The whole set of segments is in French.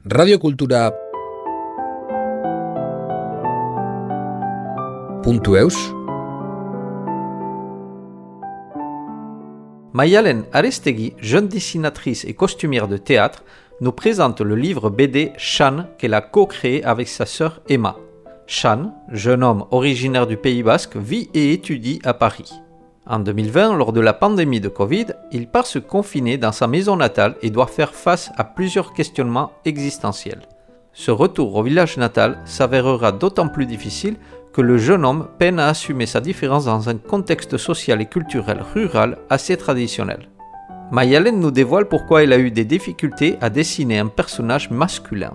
radiokultura.eus Mayalen Arestegui, jeune dessinatrice et costumière de théâtre, nous présente le livre BD Chan qu'elle a co-créé avec sa sœur Emma. Chan, jeune homme originaire du Pays Basque, vit et étudie à Paris. En 2020, lors de la pandémie de Covid, il part se confiner dans sa maison natale et doit faire face à plusieurs questionnements existentiels. Ce retour au village natal s'avérera d'autant plus difficile que le jeune homme peine à assumer sa différence dans un contexte social et culturel rural assez traditionnel. Mayalen nous dévoile pourquoi elle a eu des difficultés à dessiner un personnage masculin.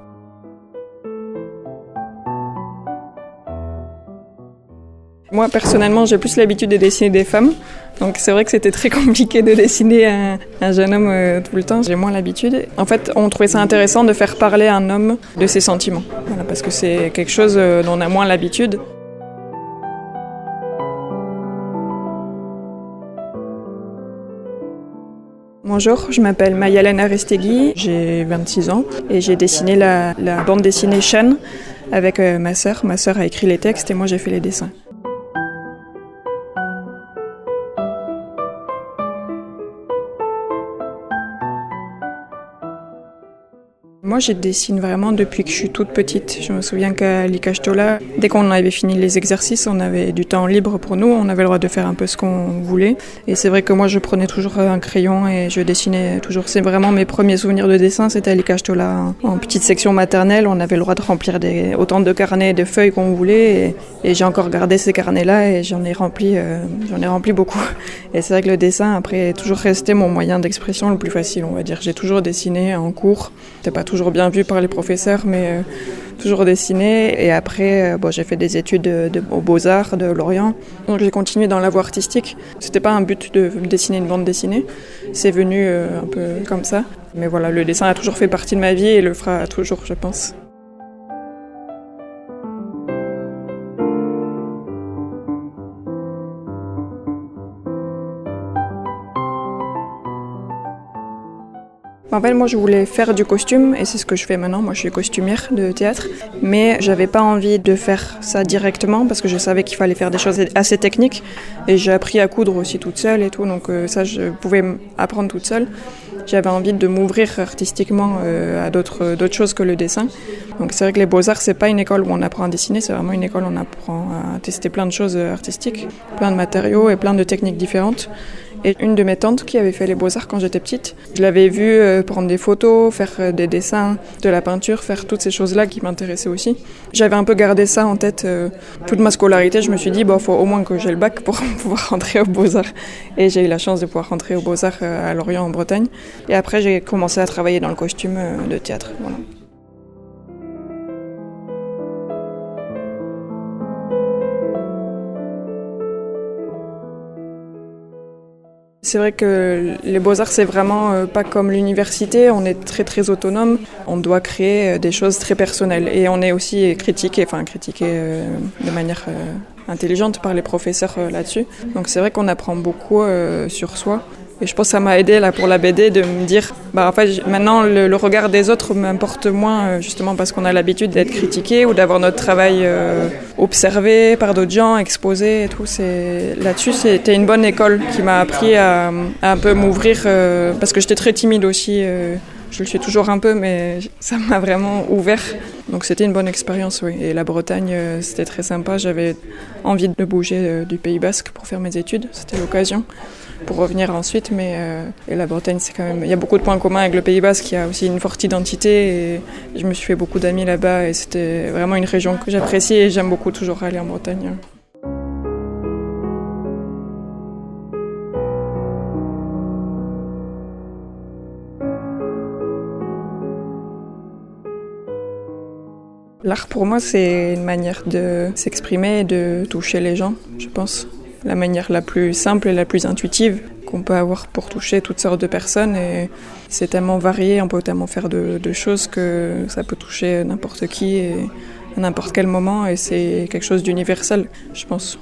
Moi, personnellement, j'ai plus l'habitude de dessiner des femmes. Donc c'est vrai que c'était très compliqué de dessiner un jeune homme tout le temps. J'ai moins l'habitude. En fait, on trouvait ça intéressant de faire parler un homme de ses sentiments. Voilà, parce que c'est quelque chose dont on a moins l'habitude. Bonjour, je m'appelle Mayalen Arestegui, j'ai 26 ans et j'ai dessiné la bande dessinée Chan avec ma sœur. Ma sœur a écrit les textes et moi j'ai fait les dessins. Moi, je dessine vraiment depuis que je suis toute petite. Je me souviens qu'à l'Ikashtola, dès qu'on avait fini les exercices, on avait du temps libre pour nous. On avait le droit de faire un peu ce qu'on voulait. Et c'est vrai que moi, je prenais toujours un crayon et je dessinais toujours. C'est vraiment mes premiers souvenirs de dessin, c'était à l'Ikashtola. En petite section maternelle, on avait le droit de remplir autant de carnets et de feuilles qu'on voulait. Et j'ai encore gardé ces carnets-là et j'en ai rempli beaucoup. Et c'est vrai que le dessin, après, est toujours resté mon moyen d'expression le plus facile, on va dire. J'ai toujours dessiné en cours. C'était pas toujours bien vu par les professeurs, mais toujours dessiné. Et après, j'ai fait des études aux Beaux-Arts de Lorient. Donc j'ai continué dans la voie artistique. C'était pas un but de dessiner une bande dessinée. C'est venu un peu comme ça. Mais voilà, le dessin a toujours fait partie de ma vie et le fera toujours, je pense. En fait, moi, je voulais faire du costume et c'est ce que je fais maintenant. Moi, je suis costumière de théâtre, mais j'avais pas envie de faire ça directement parce que je savais qu'il fallait faire des choses assez techniques et j'ai appris à coudre aussi toute seule et tout, donc ça, je pouvais apprendre toute seule. J'avais envie de m'ouvrir artistiquement à d'autres choses que le dessin. Donc c'est vrai que les Beaux-Arts, c'est pas une école où on apprend à dessiner, c'est vraiment une école où on apprend à tester plein de choses artistiques, plein de matériaux et plein de techniques différentes. Et une de mes tantes qui avait fait les Beaux-Arts quand j'étais petite, je l'avais vue prendre des photos, faire des dessins, de la peinture, faire toutes ces choses-là qui m'intéressaient aussi. J'avais un peu gardé ça en tête toute ma scolarité. Je me suis dit, faut au moins que j'ai le bac pour pouvoir rentrer aux Beaux-Arts. Et j'ai eu la chance de pouvoir rentrer aux Beaux-Arts à Lorient en Bretagne. Et après, j'ai commencé à travailler dans le costume de théâtre. Voilà. C'est vrai que les Beaux-Arts, c'est vraiment pas comme l'université, on est très très autonome, on doit créer des choses très personnelles et on est aussi critiqué de manière intelligente par les professeurs là-dessus. Donc c'est vrai qu'on apprend beaucoup sur soi. Et je pense que ça m'a aidé là, pour la BD de me dire en fait, maintenant le regard des autres m'importe moins justement parce qu'on a l'habitude d'être critiqué ou d'avoir notre travail observé par d'autres gens, exposé et tout. Là-dessus, c'était une bonne école qui m'a appris à un peu m'ouvrir parce que j'étais très timide aussi. Je le suis toujours un peu, mais ça m'a vraiment ouvert. Donc c'était une bonne expérience, oui. Et la Bretagne, c'était très sympa. J'avais envie de bouger du Pays Basque pour faire mes études. C'était l'occasion pour revenir ensuite. Mais et la Bretagne, c'est quand même... Il y a beaucoup de points communs avec le Pays Basque. Il y a aussi une forte identité. Et je me suis fait beaucoup d'amis là-bas. Et c'était vraiment une région que j'apprécie. Et j'aime beaucoup toujours aller en Bretagne. L'art pour moi c'est une manière de s'exprimer et de toucher les gens, je pense. La manière la plus simple et la plus intuitive qu'on peut avoir pour toucher toutes sortes de personnes. Et c'est tellement varié, on peut tellement faire de choses que ça peut toucher n'importe qui et à n'importe quel moment. Et c'est quelque chose d'universel, je pense.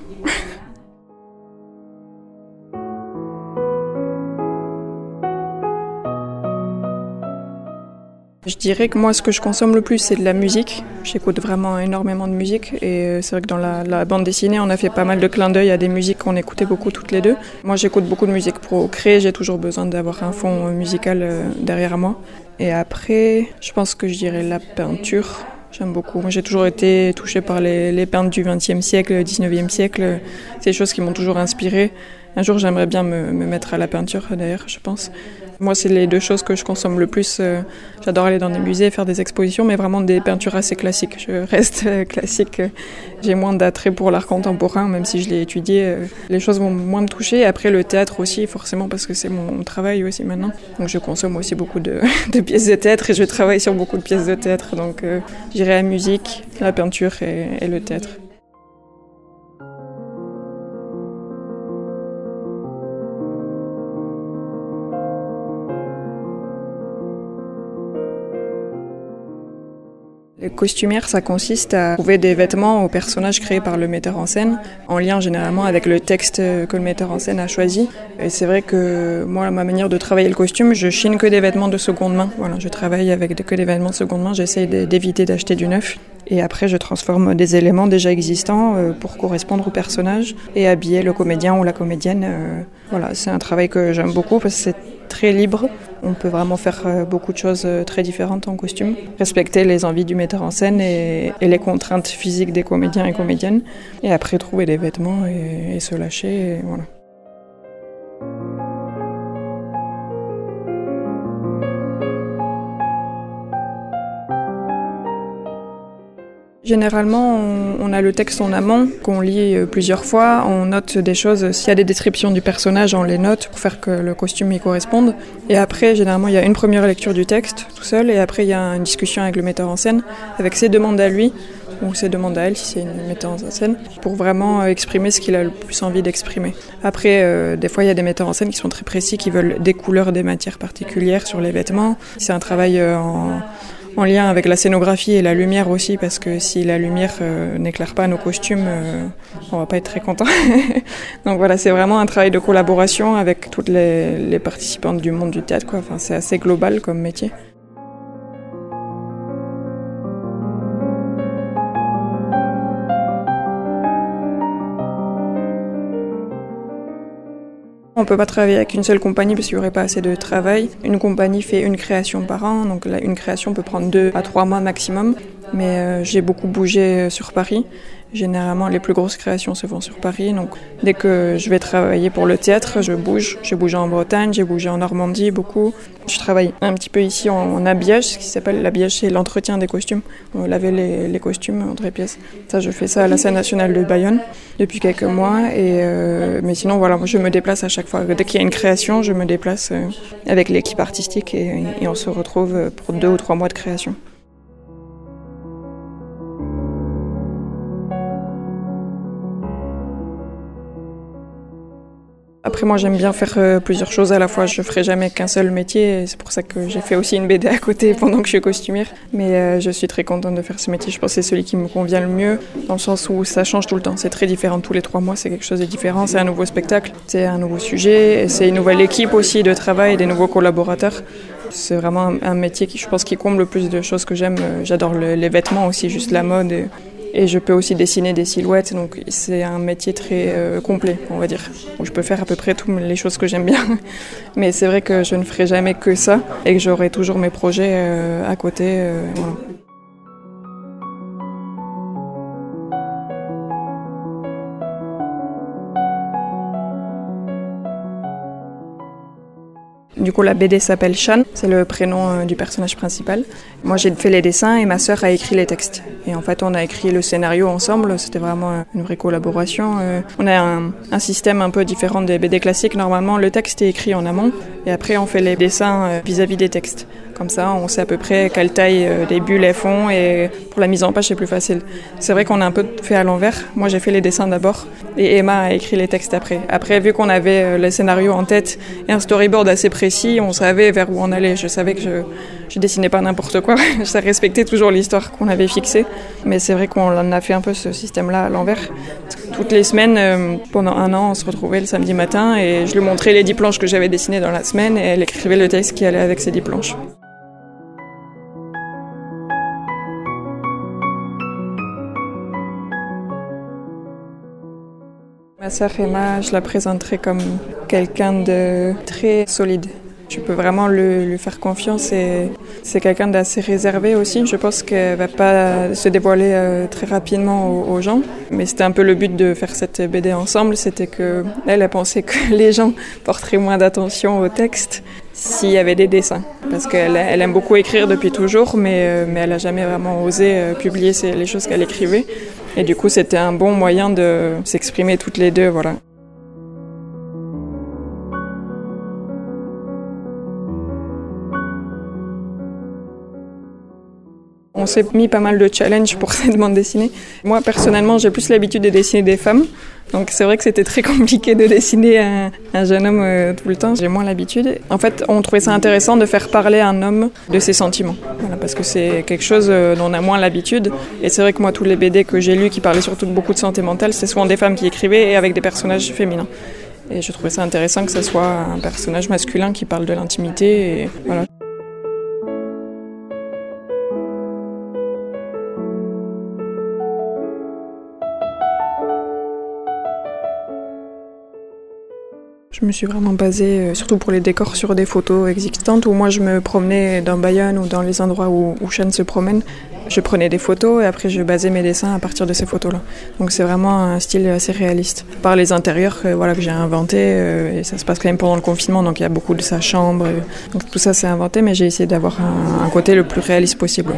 Je dirais que moi, ce que je consomme le plus, c'est de la musique. J'écoute vraiment énormément de musique et c'est vrai que dans la bande dessinée, on a fait pas mal de clins d'œil à des musiques qu'on écoutait beaucoup toutes les deux. Moi, j'écoute beaucoup de musique pour créer, j'ai toujours besoin d'avoir un fond musical derrière moi. Et après, je pense que je dirais la peinture. J'aime beaucoup. Moi, j'ai toujours été touchée par les peintres du XXe siècle, XIXe siècle. C'est des choses qui m'ont toujours inspirée. Un jour, j'aimerais bien me mettre à la peinture, d'ailleurs, je pense. Moi, c'est les deux choses que je consomme le plus. J'adore aller dans des musées, faire des expositions, mais vraiment des peintures assez classiques. Je reste classique. J'ai moins d'attrait pour l'art contemporain, même si je l'ai étudié. Les choses vont moins me toucher. Après, le théâtre aussi, forcément, parce que c'est mon travail aussi maintenant. Donc, je consomme aussi beaucoup de pièces de théâtre et je travaille sur beaucoup de pièces de théâtre. Donc, j'irai la musique, la peinture et le théâtre. Le costumière, ça consiste à trouver des vêtements aux personnages créés par le metteur en scène, en lien généralement avec le texte que le metteur en scène a choisi. Et c'est vrai que moi, ma manière de travailler le costume, je chine que des vêtements de seconde main. Voilà, je travaille avec que des vêtements de seconde main, j'essaye d'éviter d'acheter du neuf. Et après, je transforme des éléments déjà existants pour correspondre au personnage et habiller le comédien ou la comédienne. Voilà, c'est un travail que j'aime beaucoup parce que c'est très libre. On peut vraiment faire beaucoup de choses très différentes en costume. Respecter les envies du metteur en scène et les contraintes physiques des comédiens et comédiennes. Et après, trouver les vêtements et se lâcher. Et voilà. Généralement, on a le texte en amont, qu'on lit plusieurs fois, on note des choses. S'il y a des descriptions du personnage, on les note pour faire que le costume y corresponde. Et après, généralement, il y a une première lecture du texte, tout seul, et après, il y a une discussion avec le metteur en scène, avec ses demandes à lui, ou ses demandes à elle, si c'est une metteuse en scène, pour vraiment exprimer ce qu'il a le plus envie d'exprimer. Après, des fois, il y a des metteurs en scène qui sont très précis, qui veulent des couleurs, des matières particulières sur les vêtements. C'est un travail en lien avec la scénographie et la lumière aussi, parce que si la lumière n'éclaire pas nos costumes, on va pas être très content. Donc voilà, c'est vraiment un travail de collaboration avec toutes les participantes du monde du théâtre, quoi. Enfin, c'est assez global comme métier. On ne peut pas travailler avec une seule compagnie parce qu'il n'y aurait pas assez de travail. Une compagnie fait une création par an, donc là, une création peut prendre 2 à 3 mois maximum. Mais j'ai beaucoup bougé sur Paris. Généralement, les plus grosses créations se font sur Paris. Donc, dès que je vais travailler pour le théâtre, je bouge. J'ai bougé en Bretagne, j'ai bougé en Normandie beaucoup. Je travaille un petit peu ici en habillage, ce qui s'appelle l'habillage, c'est l'entretien des costumes. On lavait les costumes entre les pièces. Ça, je fais ça à la scène nationale de Bayonne depuis quelques mois. Mais sinon, voilà, je me déplace à chaque fois. Dès qu'il y a une création, je me déplace avec l'équipe artistique et on se retrouve pour 2 ou 3 mois de création. Après, moi, j'aime bien faire plusieurs choses à la fois. Je ne ferai jamais qu'un seul métier. C'est pour ça que j'ai fait aussi une BD à côté pendant que je suis costumière. Mais je suis très contente de faire ce métier. Je pense que c'est celui qui me convient le mieux, dans le sens où ça change tout le temps. C'est très différent. Tous les 3 mois, c'est quelque chose de différent. C'est un nouveau spectacle, c'est un nouveau sujet. Et c'est une nouvelle équipe aussi de travail, des nouveaux collaborateurs. C'est vraiment un métier qui, je pense, qui comble le plus de choses que j'aime. J'adore les vêtements aussi, juste la mode. Et je peux aussi dessiner des silhouettes, donc c'est un métier très complet, on va dire. Où je peux faire à peu près toutes les choses que j'aime bien. Mais c'est vrai que je ne ferai jamais que ça et que j'aurai toujours mes projets à côté. Voilà. Du coup, la BD s'appelle Shan, c'est le prénom du personnage principal. Moi, j'ai fait les dessins et ma sœur a écrit les textes. Et en fait, on a écrit le scénario ensemble, c'était vraiment une vraie collaboration. On a un système un peu différent des BD classiques. Normalement, le texte est écrit en amont et après, on fait les dessins vis-à-vis des textes. Comme ça, on sait à peu près quelle taille les bulles elles font et pour la mise en page, c'est plus facile. C'est vrai qu'on a un peu fait à l'envers. Moi, j'ai fait les dessins d'abord et Emma a écrit les textes après. Après, vu qu'on avait le scénario en tête et un storyboard assez précis, on savait vers où on allait. Je savais que je dessinais pas n'importe quoi. Ça respectait toujours l'histoire qu'on avait fixée. Mais c'est vrai qu'on en a fait un peu ce système-là à l'envers. Toutes les semaines, pendant 1 an, on se retrouvait le samedi matin et je lui montrais les 10 planches que j'avais dessinées dans la semaine et elle écrivait le texte qui allait avec ces 10 planches. Ma sœur Emma, je la présenterais comme quelqu'un de très solide. Tu peux vraiment lui faire confiance et c'est quelqu'un d'assez réservé aussi. Je pense qu'elle ne va pas se dévoiler très rapidement aux gens. Mais c'était un peu le but de faire cette BD ensemble, c'était qu'elle a pensé que les gens porteraient moins d'attention au texte s'il y avait des dessins. Parce qu'elle aime beaucoup écrire depuis toujours, mais elle n'a jamais vraiment osé publier les choses qu'elle écrivait. Et du coup, c'était un bon moyen de s'exprimer toutes les deux, voilà. On s'est mis pas mal de challenges pour cette bande dessinée. Moi, personnellement, j'ai plus l'habitude de dessiner des femmes. Donc c'est vrai que c'était très compliqué de dessiner un jeune homme tout le temps. J'ai moins l'habitude. En fait, on trouvait ça intéressant de faire parler un homme de ses sentiments. Voilà, parce que c'est quelque chose dont on a moins l'habitude. Et c'est vrai que moi, tous les BD que j'ai lus qui parlaient surtout de beaucoup de santé mentale, c'est souvent des femmes qui écrivaient et avec des personnages féminins. Et je trouvais ça intéressant que ce soit un personnage masculin qui parle de l'intimité. Et voilà. Je me suis vraiment basée, surtout pour les décors, sur des photos existantes où moi je me promenais dans Bayonne ou dans les endroits où Sean se promène. Je prenais des photos et après je basais mes dessins à partir de ces photos-là. Donc c'est vraiment un style assez réaliste. Par les intérieurs que j'ai inventés, et ça se passe quand même pendant le confinement, donc il y a beaucoup de sa chambre. Donc tout ça c'est inventé, mais j'ai essayé d'avoir un côté le plus réaliste possible.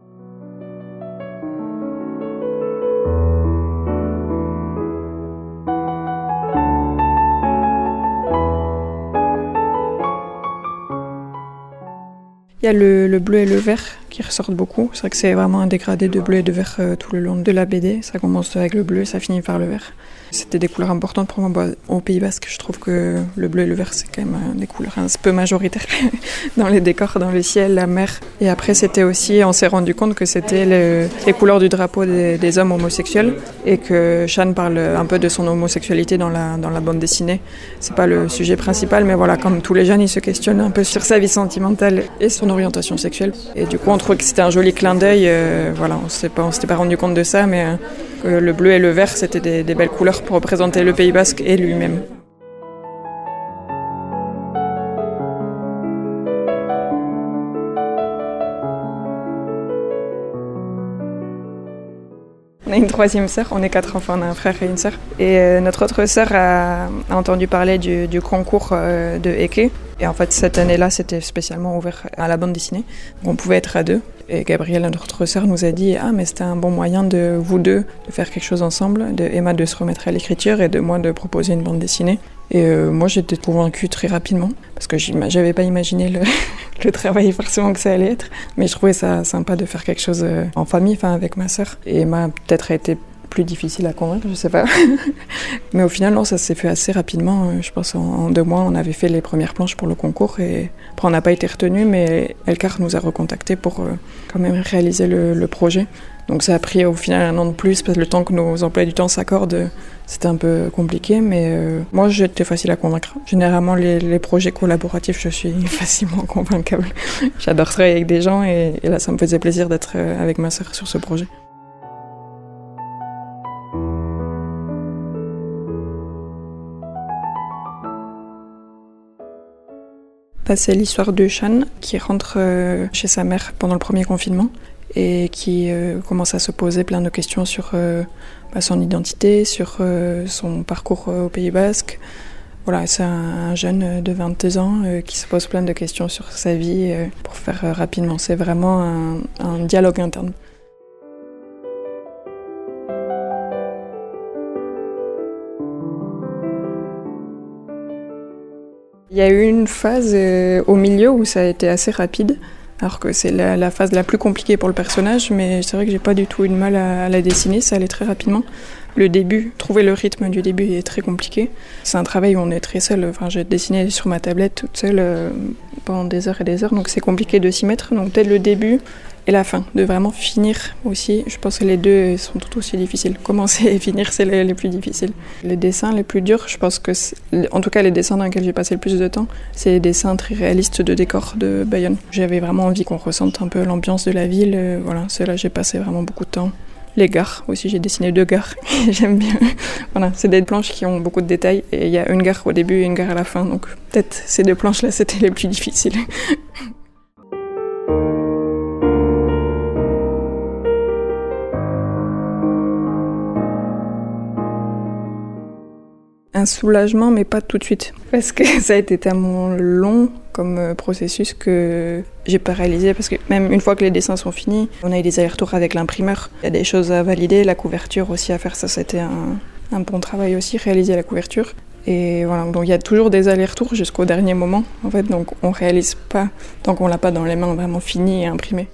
Il y a le bleu et le vert qui ressortent beaucoup. C'est vrai que c'est vraiment un dégradé de bleu et de vert tout le long de la BD. Ça commence avec le bleu et ça finit par le vert. C'était des couleurs importantes pour moi. Au Pays Basque, je trouve que le bleu et le vert, c'est quand même des couleurs un peu majoritaires dans les décors, dans le ciel, la mer. Et après, c'était aussi, on s'est rendu compte que c'était les couleurs du drapeau des hommes homosexuels et que Sean parle un peu de son homosexualité dans la bande dessinée. C'est pas le sujet principal, mais voilà, comme tous les jeunes, ils se questionnent un peu sur sa vie sentimentale et son orientation sexuelle. Et du coup, on trouvait que c'était un joli clin d'œil. Voilà, on s'était pas rendu compte de ça, mais le bleu et le vert, c'était des belles couleurs pour représenter le Pays Basque et lui-même. On a une troisième sœur, on est 4 enfants, on a un frère et une sœur. Et notre autre sœur a entendu parler du concours de Eke. Et en fait, cette année-là, c'était spécialement ouvert à la bande dessinée. On pouvait être à 2. Et Gabrielle, notre sœur, nous a dit « Ah, mais c'était un bon moyen de vous deux de faire quelque chose ensemble, de Emma de se remettre à l'écriture et de moi de proposer une bande dessinée. » Et moi, j'étais convaincue très rapidement, parce que j'avais pas imaginé le travail forcément que ça allait être. Mais je trouvais ça sympa de faire quelque chose en famille, avec ma sœur. Et Emma, peut-être, a été plus difficile à convaincre, je sais pas. Mais au final, non, ça s'est fait assez rapidement. Je pense en 2 mois, on avait fait les premières planches pour le concours. Et après, on n'a pas été retenus, mais Elcar nous a recontactés pour quand même réaliser le projet. Donc ça a pris au final 1 an de plus, parce que le temps que nos emplois du temps s'accordent, c'était un peu compliqué, mais moi j'étais facile à convaincre. Généralement les projets collaboratifs, je suis facilement convaincable. J'adore travailler avec des gens et là ça me faisait plaisir d'être avec ma sœur sur ce projet. C'est l'histoire de Sean qui rentre chez sa mère pendant le premier confinement et qui commence à se poser plein de questions sur son identité, sur son parcours au Pays Basque. Voilà, c'est un jeune de 22 ans qui se pose plein de questions sur sa vie pour faire rapidement. C'est vraiment un dialogue interne. Il y a eu une phase au milieu où ça a été assez rapide, alors que c'est la phase la plus compliquée pour le personnage, mais c'est vrai que j'ai pas du tout eu de mal à la dessiner, ça allait très rapidement. Le début, trouver le rythme du début est très compliqué. C'est un travail où on est très seul. Enfin, j'ai dessiné sur ma tablette toute seule pendant des heures et des heures, donc c'est compliqué de s'y mettre. Donc peut-être le début et la fin, de vraiment finir aussi. Je pense que les deux sont tout aussi difficiles. Commencer et finir, c'est les plus difficiles. Les dessins les plus durs, je pense que, en tout cas les dessins dans lesquels j'ai passé le plus de temps, c'est les dessins très réalistes de décors de Bayonne. J'avais vraiment envie qu'on ressente un peu l'ambiance de la ville. Voilà, c'est là j'ai passé vraiment beaucoup de temps. Les gares aussi, j'ai dessiné 2 gares, j'aime bien. Voilà, c'est des planches qui ont beaucoup de détails et il y a une gare au début et une gare à la fin, donc peut-être ces 2 planches-là c'était les plus difficiles. Un soulagement, mais pas tout de suite. Parce que ça a été tellement long comme processus que j'ai pas réalisé. Parce que même une fois que les dessins sont finis, on a eu des allers-retours avec l'imprimeur. Il y a des choses à valider, la couverture aussi à faire. Ça, c'était un bon travail aussi, réaliser la couverture. Et voilà, donc il y a toujours des allers-retours jusqu'au dernier moment. En fait, donc on réalise pas tant qu'on l'a pas dans les mains vraiment fini et imprimé.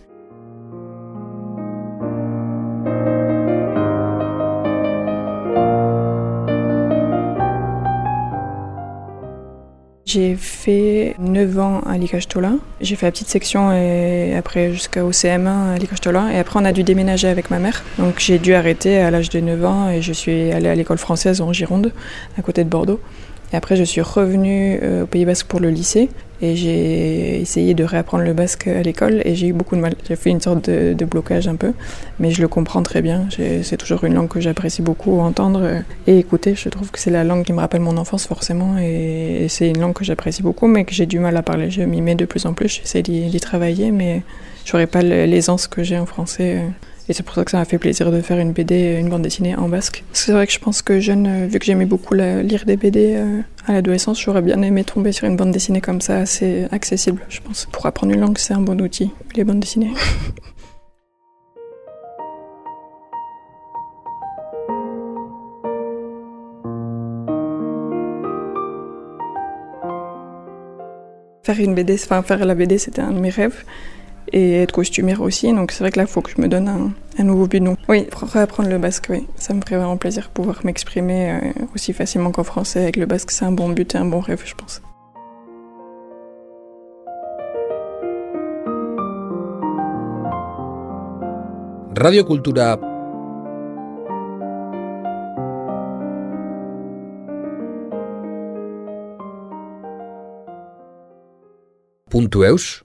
J'ai fait 9 ans à Likashtola. J'ai fait la petite section et après jusqu'au CM1 à Likashtola. Et après, on a dû déménager avec ma mère. Donc j'ai dû arrêter à l'âge de 9 ans et je suis allée à l'école française en Gironde, à côté de Bordeaux. Et après, je suis revenue au Pays Basque pour le lycée. Et j'ai essayé de réapprendre le basque à l'école et j'ai eu beaucoup de mal. J'ai fait une sorte de blocage un peu, mais je le comprends très bien. C'est toujours une langue que j'apprécie beaucoup entendre et écouter. Je trouve que c'est la langue qui me rappelle mon enfance forcément et c'est une langue que j'apprécie beaucoup mais que j'ai du mal à parler. Je m'y mets de plus en plus, j'essaie d'y travailler mais j'aurais pas l'aisance que j'ai en français. Et c'est pour ça que ça m'a fait plaisir de faire une BD, une bande dessinée en basque. C'est vrai que je pense que jeune, vu que j'aimais beaucoup lire des BD à l'adolescence, j'aurais bien aimé tomber sur une bande dessinée comme ça, assez accessible, je pense. Pour apprendre une langue, c'est un bon outil, les bandes dessinées. Faire la BD, c'était un de mes rêves. Et être costumière aussi, donc c'est vrai que là, il faut que je me donne un nouveau but. Donc, oui, réapprendre le basque, oui, ça me ferait vraiment plaisir de pouvoir m'exprimer aussi facilement qu'en français avec le basque. C'est un bon but et un bon rêve, je pense. Radio Kultura .eus